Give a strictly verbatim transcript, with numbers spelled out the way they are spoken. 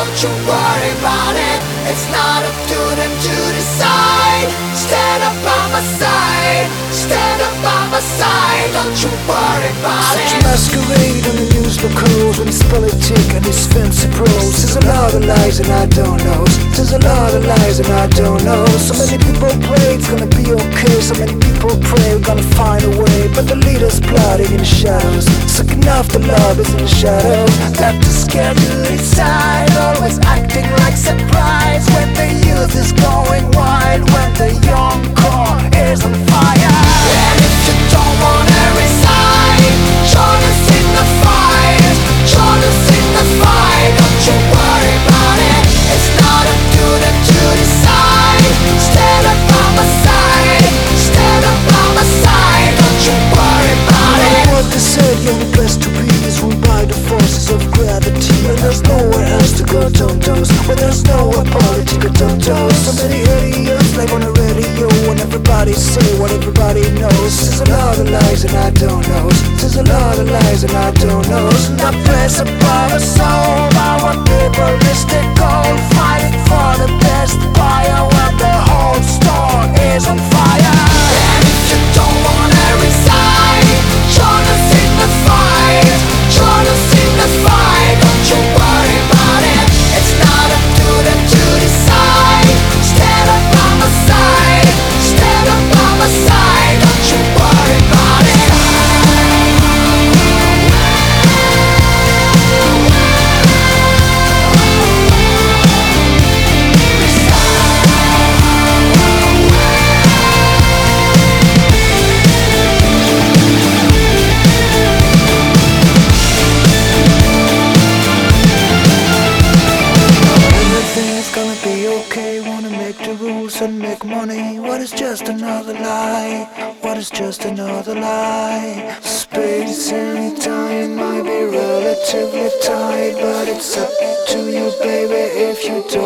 don't you worry about it. It's not up to them to decide. Stand up by my side, stand up by my side, don't you worry about Such it. masquerade on the news locals when it's politic and it's fancy pros. There's a lot of lies and I don't know. There's a lot of lies and I don't know. So many people pray it's gonna be okay. So many people pray we're gonna find a way. But the leaders plotting in the shadows, sucking off the love is in the shadows. Left to scared to decide, always acting like surprise. When the youth is going wild, when the young core is on fire. And if you don't wanna resign, join us in the fight, join us in the fight, don't you worry about it. It's not up to them to decide. Stand up by my side, stand up by my side, don't you worry about it. What they said you're blessed to be is ruled by the forces of gravity. And there's nowhere else to go, don't-toes. When there's nowhere political don't-toes. So many idiots live on the radio and everybody say what everybody knows. There's a lot of lies and I don't know. There's a lot of lies and I don't know. And I place above a soul. Our people is the goal, fighting for the best buyer when the whole store is on fire. And if you don't wanna resign, join us in the fight, join us in the fight, don't you worry about it. It's not up to them to decide. Stand up by my side, stand up by my side, don't you worry about it. Everything's gonna be okay, wanna make the rules and make money. What is just another lie? What is just another lie? Space and time might be relatively tight, but it's up to you, baby, if you don't